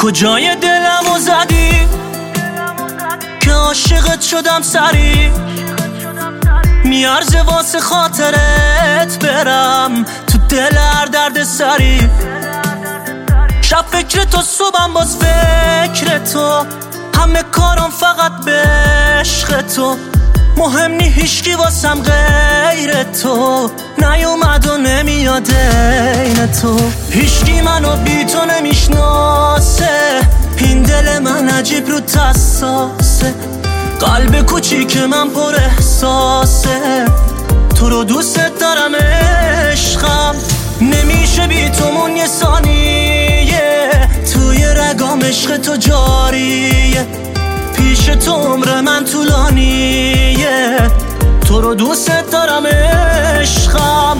کجای دلمو زدی که عاشقت شدم سری، میارزه واسه خاطرت برم تو دل هر درد سری. شب فکر تو صبحم باز فکر تو، همه کارم فقط به عشق تو. مهم نی هیچکی واسم غیر تو، نیومد و نمیاد این تو. هیچکی منو بی تو نمیشناسه، این دل من عجیب رو حساسه. قلب کوچیک من پر احساسه، تو رو دوست دارم عشقم. نمیشه بی تو مون یه ثانیه، توی رگام عشق تو جاریه. پیش تو عمر من طولانیه، تو رو دوست دارم عشقم.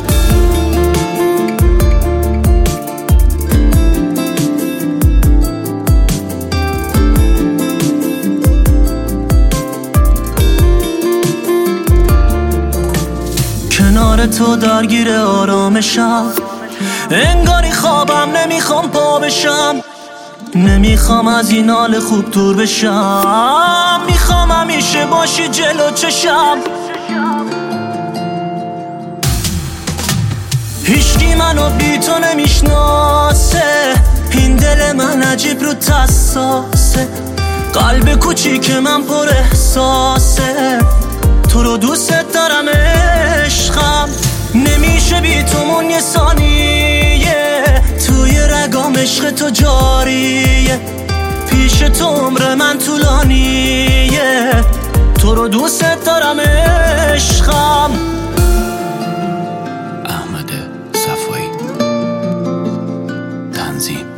کنار تو درگیر آرامشم، انگاری خوابم نمیخوام پا بشم. نمیخوام از این حال خوب دور بشم، میخوام همیشه باشی جلو چشم. هیچکی منو بی تو نمیشناسه، این دل من عجیب رو حساسه. قلب کوچیک من پر احساسه، تو رو دوست دارم عشقم. نمیشه بی تو مون یه ثانیه، توی رگام عشق تو جاریه. پیش تو عمر من طولانیه، تو رو دوست دارم عشقم. احمد صفایی، تنظیم